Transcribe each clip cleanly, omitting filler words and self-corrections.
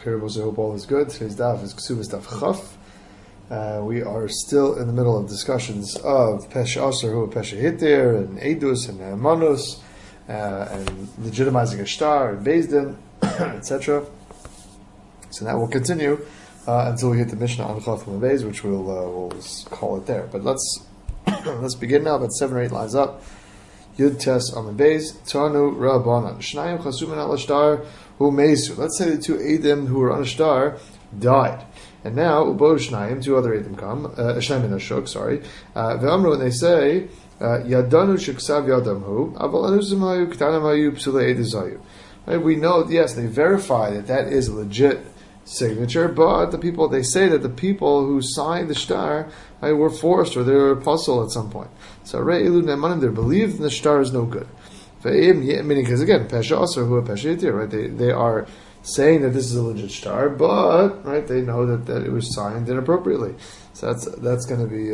I hope all is good. Today's daf is Ksubas Daf Chaf. We are still in the middle of discussions of Pesha Aser, who Pesha Hitir, and Eidus, and Manus, and legitimizing a star, and Beis Din, etc. So that will continue until we hit the Mishnah on Chaf and Beis, which we'll call it there. But let's begin now, about 7 or 8 lines up. Yud Tes Amud Beis Tanu Rabbanan Shnayim Chasumin Al Ashtar Hu Meisu. Let's say the two Eidim who were on a star died, and now Ubo Shnayim, 2 other Eidim come. Shnayim and Ashok, sorry. Ve'amru, when they say Yadanu Sheksav Yadam Hu Aval Anusim Hayu K'tanam Hayu Psule Eidizayu. Right? We know, yes, they verify that is a legit signature, but they say that the people who signed the shtar were forced or they were puzzled at some point. So they believe the shtar is no good. Meaning, because again, Pesha Aser who Pesha Yitir, right? They are saying that this is a legit shtar, but right, they know that it was signed inappropriately. So that's going to be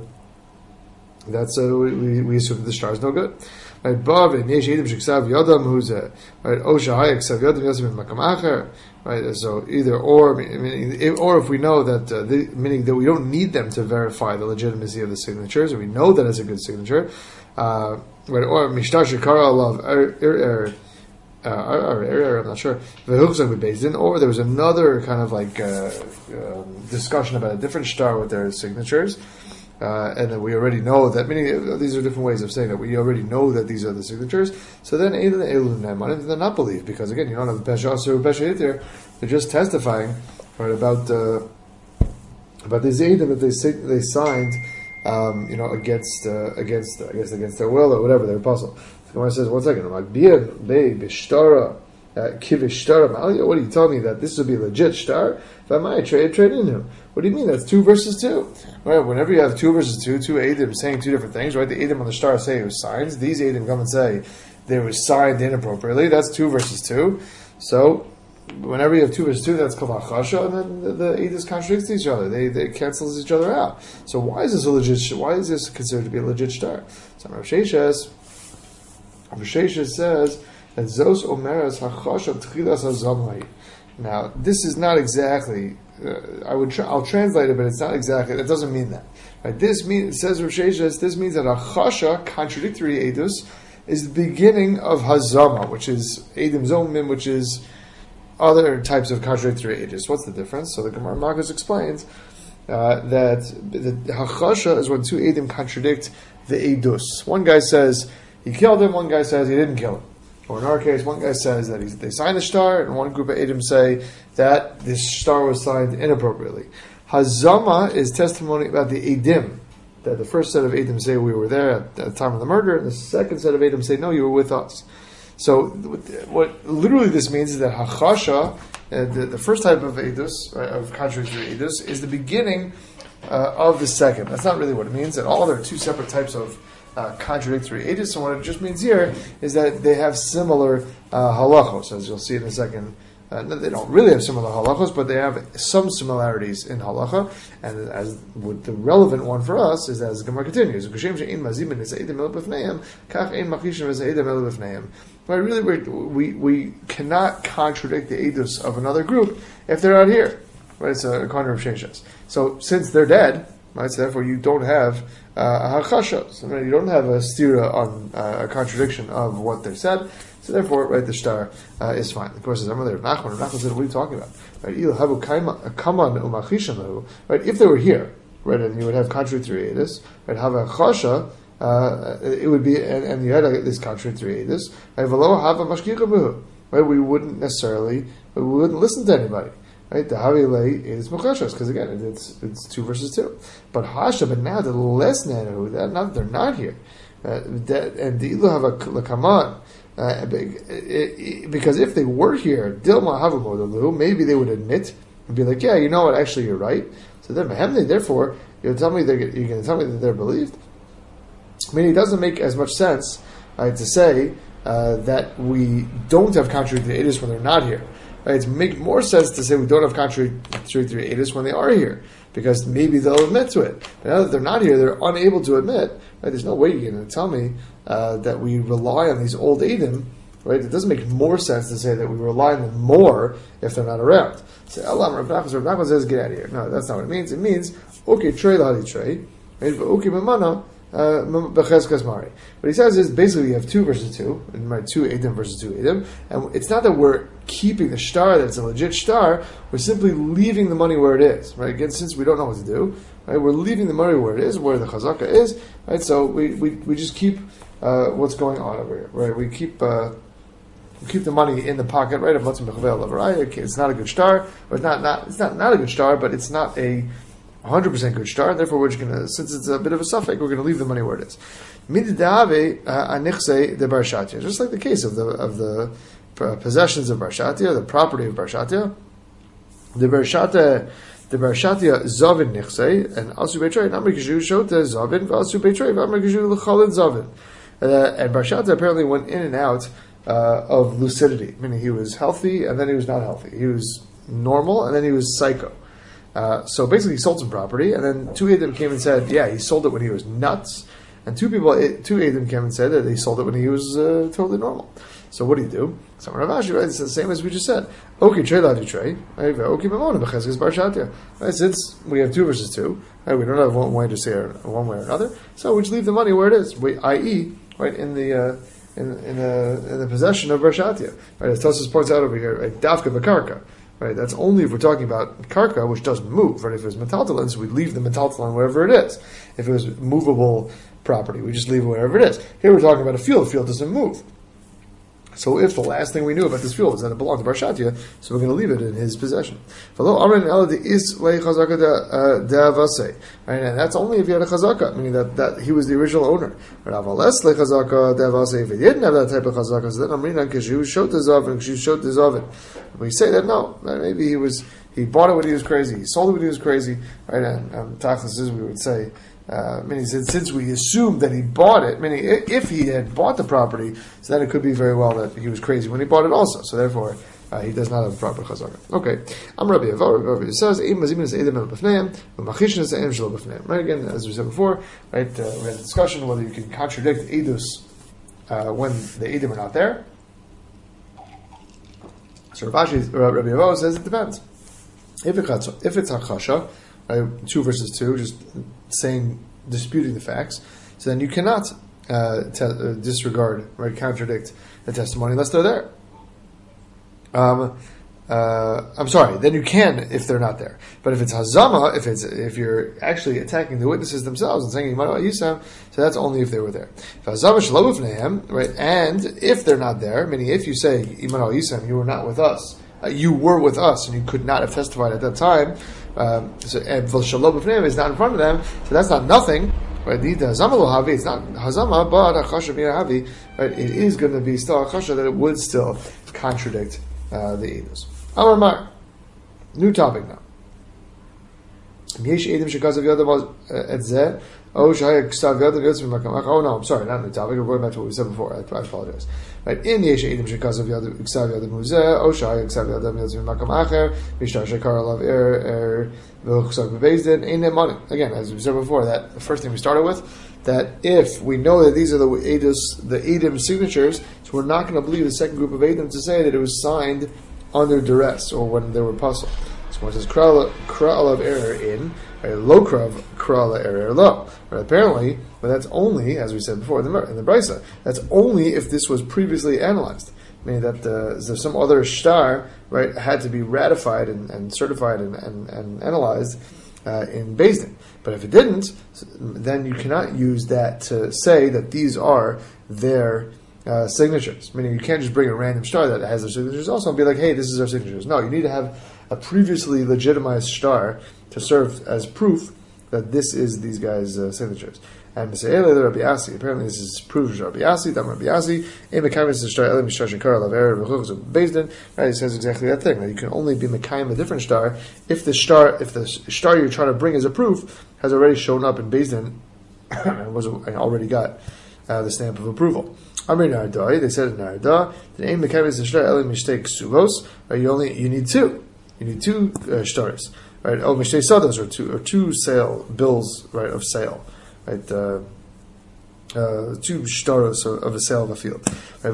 we assume that the shtar is no good. Right, right, so either or, meaning, or if we know that, meaning that we don't need them to verify the legitimacy of the signatures, and we know that it's a good signature, right, or mishtar shekara alav I'm not sure, or there was another kind of like discussion about a different shtar with their signatures. And then we already know that, meaning these are different ways of saying that we already know that these are the signatures. So then they're not believed, because again, you don't have Pesha Aser or Pesha Yitir. They're just testifying, right, about the Eidim that they signed, against their will or whatever, their apostle. The Gemara says, 1 second, what do you tell me that this would be a legit shtar? What do you mean? That's 2 versus 2. Right? Whenever you have 2 versus 2, 2 Eidim saying 2 different things, right? The Eidim on the star say it was signed. These Eidim come and say they were signed inappropriately. That's 2 versus 2. So whenever you have 2 versus 2, that's called Achasha, and then the Eidim contradicts each other. They cancel each other out. So why is this a legit? Why is this considered to be a legit shtar? So Rav Sheshes says that Zos Omeras Hachasha Tchilas Hazamai. Now, this is not exactly. I'll translate it, but it's not exactly. That doesn't mean that. Right? Says Rav Sheshes, this means that Achasha, contradictory Eidus, is the beginning of Hazama, which is Eidim Zomim, which is other types of contradictory Eidus. What's the difference? So the Gemara Marcus explains that the Hachasha is when 2 Eidim contradict the Eidus. One guy says he killed him, one guy says he didn't kill him. Or in our case, one guy says that they signed the shtar, and one group of Eidim say that this shtar was signed inappropriately. Hazama is testimony about the Eidim, that the first set of Eidim say we were there at the time of the murder, and the second set of Eidim say no, you were with us. So what literally this means is that Hachasha, the first type of Eidus, of contradictory Eidus, is the beginning of the second. That's not really what it means at all. There are 2 separate types of contradictory Eidus, and what it just means here is that they have similar halachos, as you'll see in a second. They don't really have similar halachos, but they have some similarities in halacha, and as with the relevant one for us is as the Gemara continues. Right, really, we cannot contradict the Eidus of another group if they're not here. Right, it's a corner of Sheshes. So since they're dead, right, so therefore you don't have a hachasha. So you don't have a stira on a contradiction of what they said. So therefore, right, the shtar is fine. Of course, as I'm there, Nachman said, what are you talking about? Right, if they were here, right, and you would have contradictory Eidus, right, have a chasha, it would be, and you had this contradictory Eidus, right, we wouldn't listen to anybody. Right, the Havilei is Mechashos, because again, it's 2 versus 2. But Hasha, but now the less Nanu, they're not here. And the Ilu have a Lakaman, because if they were here, Dilma Havamodalu, maybe they would admit and be like, yeah, you know what, actually you're right. So then therefore, you're going to tell me that they're believed? I mean, it doesn't make as much sense to say that we don't have contradictory Eidus when they're not here. Right, it makes more sense to say we don't have contradictory Eidus when they are here, because maybe they'll admit to it. But now that they're not here, they're unable to admit. Right, there's no way you're going to tell me that we rely on these old Eidim, right? It doesn't make more sense to say that we rely on them more if they're not around. So Allah Rav Nachman says, get out of here. No, that's not what it means. It means, okay, trey lahadi trey, right? Okay, mamana, b'chezkas mari. What he says is, basically, you have 2 versus 2, and 2 Edom versus 2 Edom, and it's not that we're keeping the shtar, that it's a legit shtar, we're simply leaving the money where it is, right? Again, since we don't know what to do, right, we're leaving the money where it is, where the chazaka is, right? So we just keep what's going on over here, right? We keep the money in the pocket, right? Of Matzah Mechavel Lavaraya. Okay, it's not a good shtar, or it's not a good shtar, but it's not a 100% good shtar. Therefore, we're just going to, since it's a bit of a suffix, we're going to leave the money where it is. Mididave anichse de barshatia, just like the case of the possessions of barshatia, the property of barshatia, the barshatia zavin nichse, and asu betrei namri kishu shota zavin, asu betrei namri kishu lechalin zavin. And barshatia apparently went in and out of lucidity, meaning he was healthy and then he was not healthy. He was normal and then he was psycho. So basically, he sold some property, and then 2 Edom came and said, "Yeah, he sold it when he was nuts." And 2 Edom came and said that he sold it when he was totally normal. So what do you do? So Rav Ashi, right? It's the same as we just said. Okay, trade out trade. Okay, mamona b'chezkas barshatia. Right? Since we have 2 versus 2, right? We don't have one way to say it one way or another. So we just leave the money where it is, i.e., right in the possession of barshatia. Right? As Tosfos points out over here, right? Dafka b'karka. Right, that's only if we're talking about karka, which doesn't move. Right, if it was metaltalin, so we leave the metaltalin wherever it is. If it was movable property, we just leave it wherever it is. Here we're talking about a field. The field doesn't move. So if the last thing we knew about this field is that it belonged to barshatia, so we're going to leave it in his possession. Right, and that's only if he had a chazaka, meaning that he was the original owner. If he didn't have that type of chazaka, so then we say that no, maybe he bought it when he was crazy, he sold it when he was crazy, right? And tachlis is, we would say, meaning since we assumed that he bought it, meaning if he had bought the property, so then it could be very well that he was crazy when he bought it also. So therefore, he does not have a proper chazaka. Okay, I'm Rabbi Avo. Rabbi says, right? Again, as we said before, right? We had a discussion whether you can contradict edus when the edim are not there. So Rabbi Avo says it depends. If it's hakasha, right, 2 versus 2, just disputing the facts, so then you cannot disregard, right, contradict the testimony unless they're there. I'm sorry, then you can if they're not there. But if it's hazama, if you're actually attacking the witnesses themselves and saying Imanu Yisam, so that's only if they were there. If hazama shelo b'fneihem, right, and if they're not there, meaning if you say Imanu Yisam, you were not with us, you were with us and you could not have testified at that time, so and shelo b'fneihem is not in front of them, so that's not nothing. Right, it's not hazama, but achasha v'yahavi. Right, it is going to be still achasha that it would still contradict the edus. Amar Mar, new topic now. Oh no, I'm sorry, not new topic. We're going back to what we said before. I apologize. Right, in Yesh Edim Shekazav Ksav Yadav Muzeh, O Shai Ksav Yadav Yadav Makam Acher, Mishtar Shekar Alav V'Chsav Bebezdin, Ein Money. Again, as we said before, that the first thing we started with, that if we know that these are the Edim signatures, so we're not going to believe the second group of Edim to say that it was signed under duress or when they were puzzled. So when it says Kra'alav error in, low kra'alav error low. But apparently, but that's only, as we said before in the Brisa, that's only if this was previously analyzed. Meaning that there's some other shtar, right, had to be ratified and certified and analyzed in Beis Din. But if it didn't, then you cannot use that to say that these are their signatures. Meaning you can't just bring a random shtar that has their signatures also and be like, hey, this is our signatures. No, you need to have a previously legitimized shtar to serve as proof that this is these guys' signatures. And Rabbi Asi, apparently this is proof of Rabbi Asi, Dam Rabbi Asi, right? It says exactly that thing, that you can only be Mekayim a different shtar if the shtar you're trying to bring as a proof has already shown up in Beis Din and already got the stamp of approval. Amri Nardai, they said in Narda, the aim Mekayim is the shtar Elim Mishtei Ksuvos, you need 2. You need 2 shtaris, right? Oh, Mishtei Sados, or two sale bills, right, of sale. Right, two shtaros of a sale of a field. Right,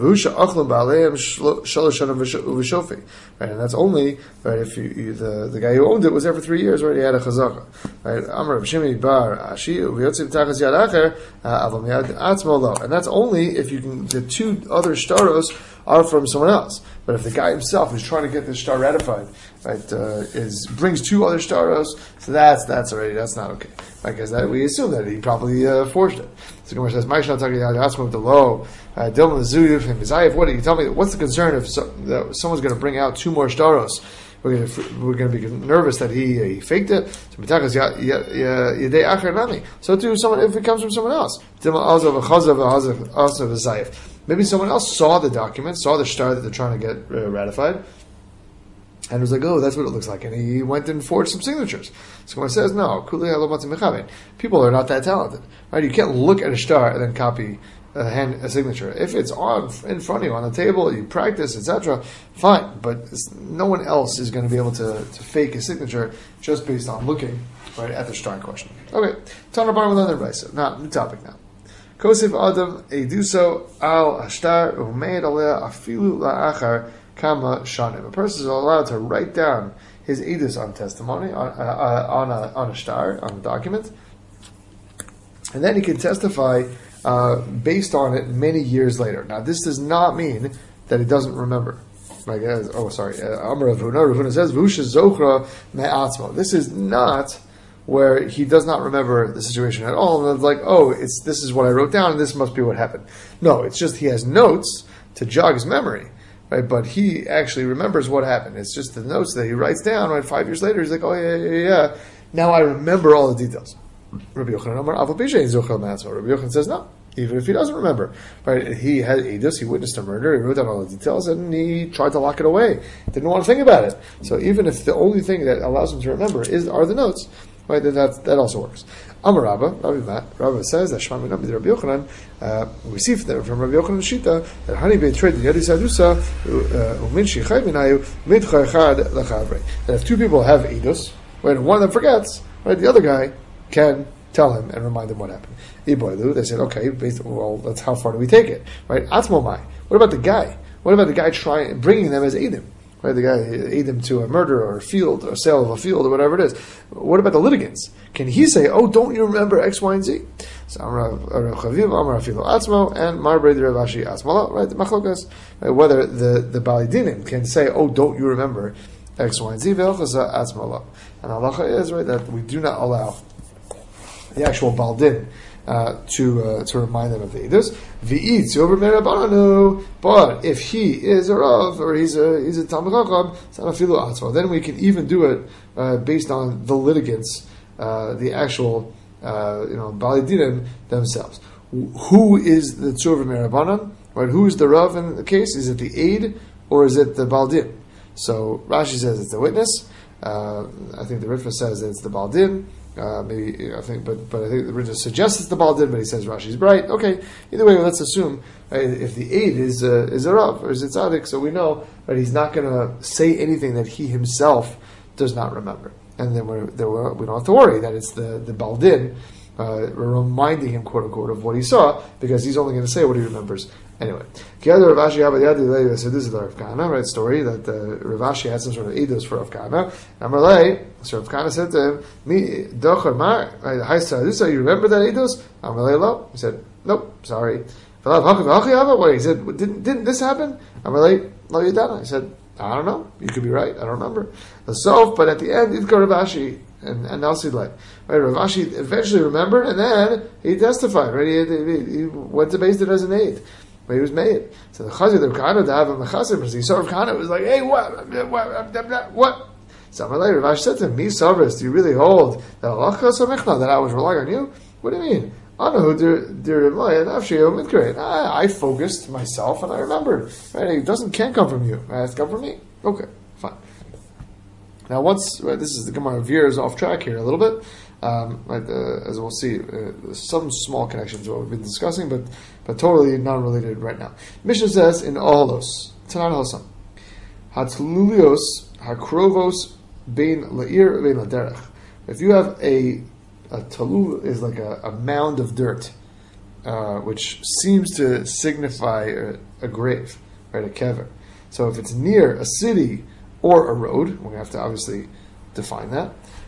and that's only right if the guy who owned it was there for 3 years. Right, he had a chazaka. Right, and that's only if you can. The two other shtaros are from someone else. But if the guy himself who's trying to get this shtar ratified, right, brings two other shtaros, so that's not okay. Right, because we assume that he probably forged it. So Gemara says, "Ma'ishna talking with the low Dilma Zuyuf and Mizayev." What do you tell me? What's the concern if that someone's going to bring out two more shtaros? We're going to be nervous that he faked it. So too, someone if it comes from someone else. Maybe someone else saw the document, saw the shtar that they're trying to get ratified, and was like, "Oh, that's what it looks like," and he went and forged some signatures. So Gemara says, "No, people are not that talented, right? You can't look at a shtar and then copy a signature. If it's in front of you on the table, you practice, etc. Fine, but no one else is going to be able to fake a signature just based on looking right at the shtar in question." Okay, Tana Bar with another advice. Now, new topic now. Kosif Adam Eduso al Ashtar Umeid Aleh Afilu La'achar Kama Shanim. A person is allowed to write down his edus on testimony on a shtar, on a document, and then he can testify based on it many years later. Now, this does not mean that he doesn't remember. Amar Ravuna says, "V'usha zochra me'atzmo." This is not where he does not remember the situation at all, and it's like, this is what I wrote down, and this must be what happened. No, it's just he has notes to jog his memory, right? But he actually remembers what happened. It's just the notes that he writes down. Right, 5 years later, he's like, "Oh yeah. Now I remember all the details." Rabbi Yochanan says no. Even if he doesn't remember, right? He had edus, he witnessed a murder, he wrote down all the details, and he tried to lock it away. Didn't want to think about it. So even if the only thing that allows him to remember are the notes, right? That also works. Amar Rabbi says that Shema Minam Rabbi Yochanan. We see from Rabbi Yochanan Shita that Hani betrayed the Yadis Adusa Umin Shechai Minayu Mitcha Echad Lechavre. That if two people have edus, right, and one of them forgets, right, the other guy can tell him and remind him what happened. They said, okay, that's how far do we take it, right? Atmomai. What about the guy? What about the guy bringing them as Edim? Right, the guy Edim to a murder or a field or a sale of a field or whatever it is. What about the litigants? Can he say, "Oh, don't you remember X, Y, and Z"? So Amar Chaviv, Amar Afilu Atzmo, and Marbrei Rav Ashi Atzmala. Right, the machlokas. Right, whether the Bali Dinim can say, "Oh, don't you remember X, Y, and Z"? Ve'elchasa Atzmala. And halacha is right that we do not allow the actual Baldin to remind them of the edus. V'itz over merabanu. But if he is a rav or he's a talmid chacham, sanafilu atzma. Then we can even do it based on the litigants, the actual balidinim themselves. Who is the tzur merabanan? Right? Who is the rav in the case? Is it the aid or is it the baldin? So Rashi says it's the witness. I think the Ritva says that it's the baldin. But I think the Ritva suggests it's the baldin, but he says Rashi's right. Okay, either way, let's assume if the aid is a rav or is a tzaddik, so we know that he's not going to say anything that he himself does not remember, and then we don't have to worry that it's the baldin reminding him, quote unquote, of what he saw, because he's only going to say what he remembers anyway. So this is the Rav Kahana, right? Story that Rav Ashi had some sort of edus for Rav Kahana. So Rav Kahana said to him, "Mi docher mar, you remember that edus?" He said, "Nope, sorry." He said, "Didn't this happen?" He said, "I don't know. You could be right. I don't remember." But at the end, Idkar Rav Ashi and Nalsidlai. Right, Rav Ashi eventually remembered, and then he testified. Right, he went to Beis Din as an aide, but he was made. So the Chazir Rav Kahana to have a mechasim, because he saw Rav Kahana was like, "Hey, what?" So Rav Ashi said to him, "Me Savris, do you really hold that that I was relying on you? What do you mean?" I focused myself and I remembered. Right, it can't come from you. It's come from me. Okay, fine. Now, this is the Gemara veers off track here a little bit. As we'll see, some small connections to what we've been discussing, but totally non-related right now. Mishnah says in Olos, Tanan Hosam, Hatlulios Hakrovos Bein La'ir Bein Laderech. If you have a talul is like a mound of dirt which seems to signify a grave, right, a kever. So if it's near a city or a road, we're going to have to obviously define that.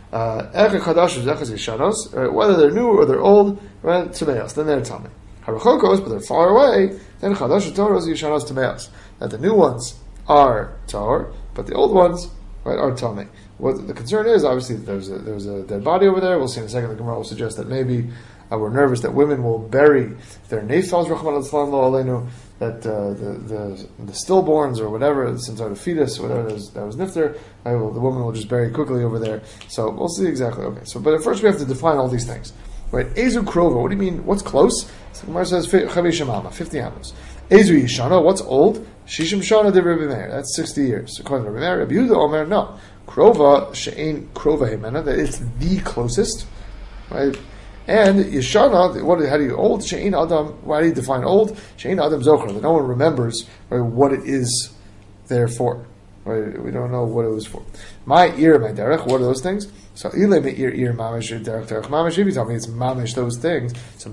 Whether they're new or they're old, right, tameos, then they're tamei. Harachokos, but they're far away, then chadash toros yishanos tameos. That the new ones are tahor, but the old ones, right, are tamei. What the concern is, obviously, there's a dead body over there. We'll see in a second. The Gemara will suggest that maybe we're nervous that women will bury their nefels, Rachmana litzlan lo aleinu, that the stillborns or whatever, some sort of fetus, whatever that was nifter, the woman will just bury quickly over there. So we'll see exactly. Okay, so but at first we have to define all these things, right? Ezu krova. What do you mean? What's close? So the Gemara says 50 amos. Ezu yishana. What's old? Shishim shana de Rabbi Meir. That's 60 years. According to Rabbi Meir, Rabbi Yehuda Omer, no. Krova she'ein krova hemena. That it's the closest, right? And Yeshana, how do you old? She'ein Adam, why do you define old? She'ein Adam Zochar, that no one remembers, right, what it is there for. Right? We don't know what it was for. My ear, my derech, what are those things? So Ile me ear mamish derech mamish. If you tell me it's mamish those things, so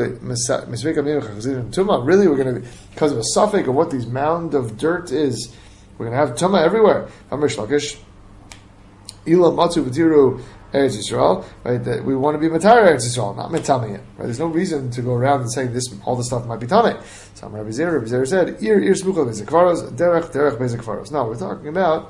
tuma. Really, we're going to, because of a suffix of what these mound of dirt is, we're going to have tuma everywhere. Amish lakish. Ila matu b'tiru Eretz Yisrael, right? That we want to be matar Eretz Yisrael, not metamei. Right? There's no reason to go around and saying this, all this stuff might be tamei. So Rabbi Zera said, "Ir smucha basic kvaros, derech basic kvaros." No, we're talking about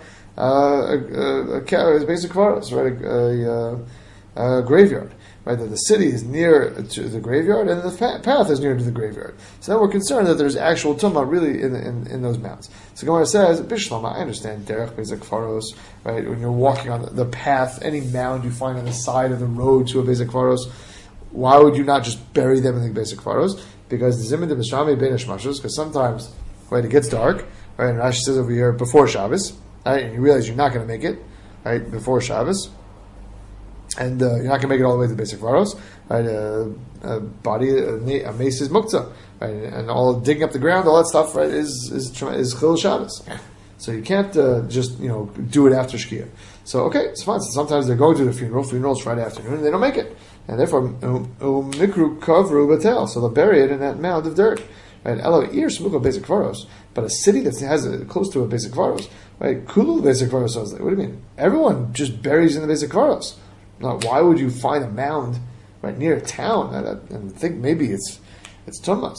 basic kvaros, right? A graveyard, right? That the city is near to the graveyard and the path is near to the graveyard. So then we're concerned that there's actual tumah really in those mounds. So Gemara says, Bishlama, I understand derech basic kvaros, right? When you're walking on the path, any mound you find on the side of the road to a basic kvaros, why would you not just bury them in the basic kvaros? Because the zimin de b'shami bein hashmashos, because sometimes, right, it gets dark, right? And Rashi says over here before Shabbos, right? And you realize you're not going to make it, right, before Shabbos. And you're not going to make it all the way to the basic kvaros, right? A mace is muktzah, right? And all digging up the ground, all that stuff, right, is chil Shabbos. So you can't just do it after shkia. So okay, it's fine. So sometimes they're going to the funeral's Friday afternoon, and they don't make it, and therefore mikru kavru batel. So they'll bury it in that mound of dirt, right? Elo ir smucha basic kvaros, but a city that has close to a basic kvaros, right? Kulu basic kvaros. What do you mean? Everyone just buries in the basic kvaros. Now, why would you find a mound right near a town and think maybe it's tumah?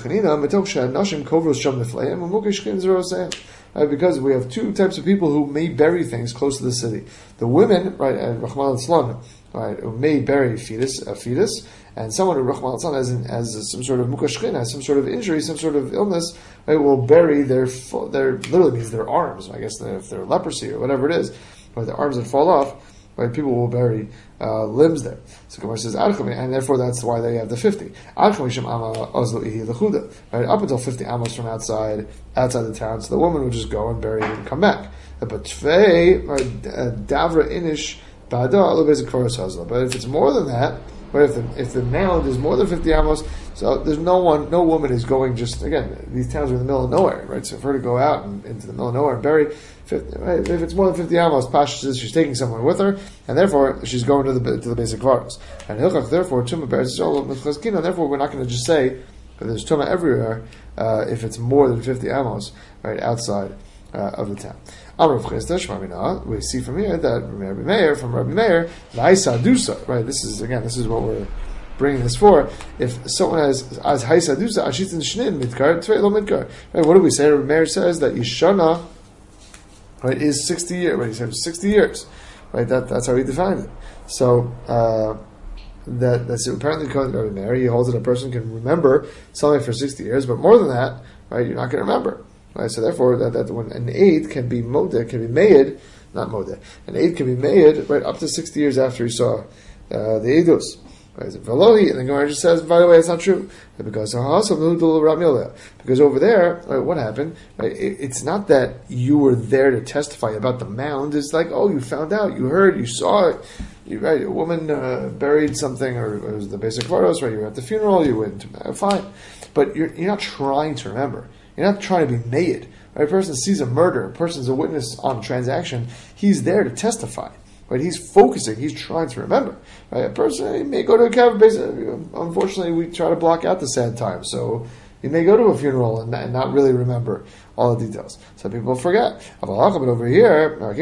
Because we have two types of people who may bury things close to the city. The women, right, and Rachmana litzlan, right, who may bury a fetus, and someone who Rachmana litzlan has some sort of mukashkin, has some sort of injury, some sort of illness, right, will bury their literally means their arms. I guess if they're leprosy or whatever it is, right, the arms that fall off. Right, people will bury limbs there. So Gemara says, and therefore that's why they have the 50. Right, up until 50 amos from outside the town, so the woman would just go and bury it and come back. But davra inish but if it's more than that, right, if the mound is more than 50 amos, so there's no woman is going just, again, these towns are in the middle of nowhere, right? So for her to go out and into the middle of nowhere and bury, 50, right, if it's more than 50 amos, Pasha says she's taking someone with her, and therefore she's going to the basic kvaros. And Hilchach, therefore, Tumah bears and therefore we're not going to just say that there's Tumah everywhere if it's more than 50 amos, right, outside of the town. We see from here that from Rabbi Meir, right? This is what we're bringing this for. If someone has haisadusa ashitin shnin midkar tvei lo midkar, right? What do we say? Rabbi Meir says that Yishana, right, is 60 years. Right, he said 60 years, right? That's how he defined it. So that's apparently according to Rabbi Meir, he holds that a person can remember something for 60 years, but more than that, right, you're not going to remember. Right, so therefore, that when an aid can be made, not modeh, an aid can be made right up to 60 years after he saw the edus. Right, and the Gemara just says, by the way, it's not true because over there, right, what happened? Right, it's not that you were there to testify about the mound. It's like, oh, you found out, you heard, you saw it. Right, a woman buried something, or it was the basic kvaros. Right, you were at the funeral. You went fine, but you're not trying to remember. You're not trying to be made. Right? A person sees a murder, a person's a witness on a transaction, he's there to testify. Right? He's focusing. He's trying to remember. Right? A person he may go to a kav. Unfortunately, we try to block out the sad times. So you may go to a funeral and not really remember all the details. Some people forget. But over here, right,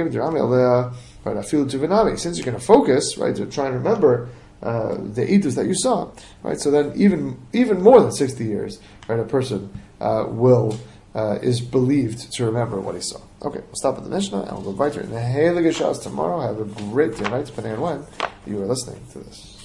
since you're going to focus, right, to try and remember the idus that you saw, right? So then even more than 60 years, right, a person is believed to remember what he saw. Okay, we'll stop at the Mishnah and we'll go weiter in the Heilige Shas tomorrow. Have a great day, right? Depending on when you are listening to this.